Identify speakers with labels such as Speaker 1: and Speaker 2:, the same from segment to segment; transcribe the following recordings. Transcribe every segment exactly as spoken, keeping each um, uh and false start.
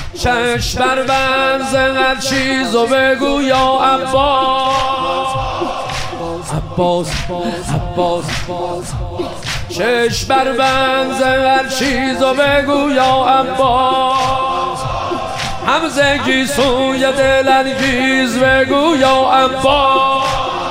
Speaker 1: چشم بر بنز هر چیزو بگو یا عباس عباس عباس چشم بر بنز هر چیزو بگو یا عباس همزگی سوی دلانگیز بگو یا عباس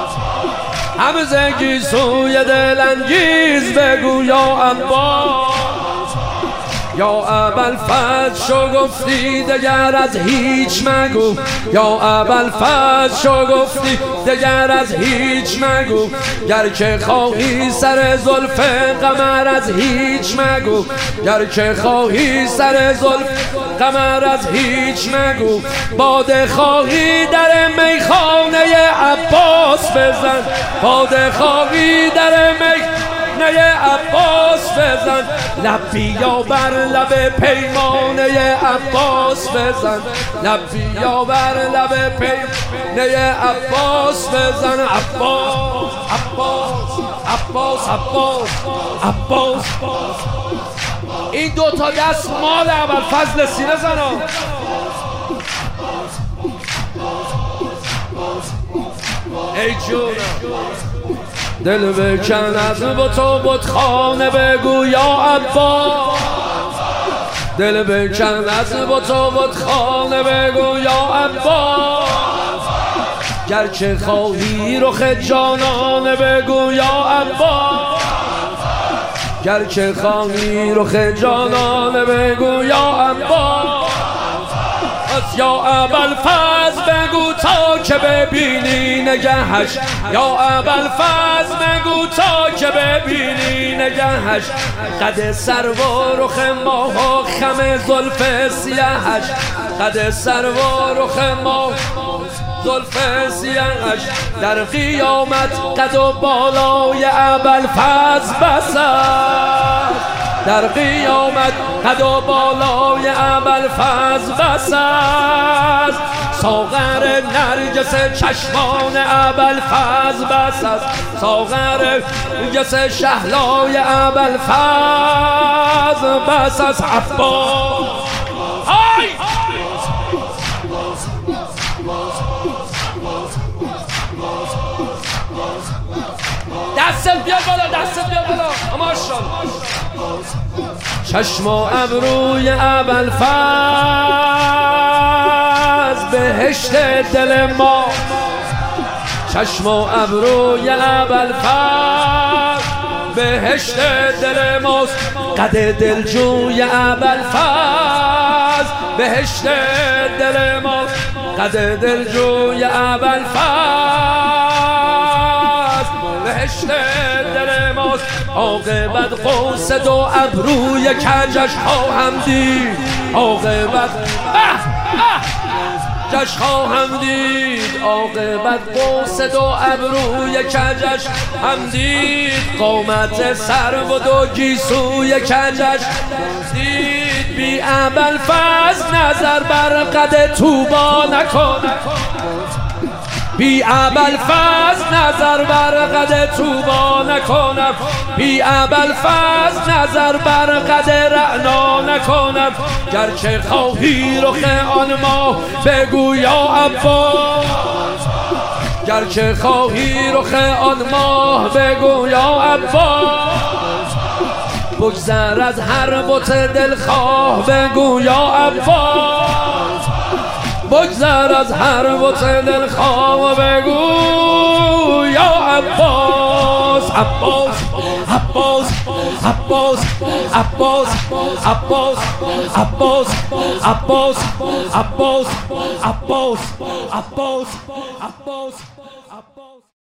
Speaker 1: همزگی سوی دلانگیز بگو یا عباس یا ابوالفضل شو گفتی دگر از هیچ مگو یا ابوالفضل شو گفتی دگر از هیچ مگو گر که خواهی سر زلف قمر از هیچ مگو گر که خواهی سر زلف قمر از هیچ مگو باده خواهی در میخانه عباس بزن باده خواهی در میخانه نه عباس بزن لبی یا بر لب پیمانه عباس بزن لبی یا بر لب پیمانه عباس بزن عباس عباس عباس عباس عباس این دو تا دست مال ابوالفضل سینه زنا ای جونم دل بکن از بتو بتخانه بگو یا عباس دل بکن از بتو بتخانه بگو یا عباس گرچه خواهی رخ جانانه بگو یا عباس گرچه خواهی رخ جانانه بگو یا عباس یا ابوالفضل بگو تا که ببینی نگهش یا ابوالفضل بگو تا که ببینی نگهش قد سر و رخ ماه و خم زلف سیاهش قد سر و رخ ماه زلف سیاهش در قیامت قد و بالای ابوالفضل بسر در قیامت قد و بالای ابوالفضل بس است ساغر نرگس چشمان ابوالفضل بس است ساغر نرگس شهلای ابوالفضل بس است عباس های دستت بیا بالا دستت بیا بالا ماشاءالله چشم و ابروی ابوالفضل بهشت دل ما چشم و ابروی ابوالفضل بهشت دل ماست قد دلجوی ابوالفضل بهشت دل ماست قد دلجوی ابوالفضل بهشت دل ماست عاقبت قوس دو ابروی کجش خواهم دید عاقبت کجش خواهم دید عاقبت قوس دو ابروی کجش هم دید قامت سر و دو گیسوی کجش دید بی ابوالفضل نظر بر قد طوبا نکن بی ابوالفضل نظر بر قد طوبا نکنم بی ابوالفضل نظر بر قد رعنا نکنم گرچه خواهی رخ آن ماه بگو یا عباس گرچه خواهی رخ آن ماه بگو یا عباس بگذر از هر بت دلخواه بگو یا عباس بگذر از هر بت دلخواه بگو یا عباس عباس عباس عباس عباس عباس عباس عباس عباس عباس عباس عباس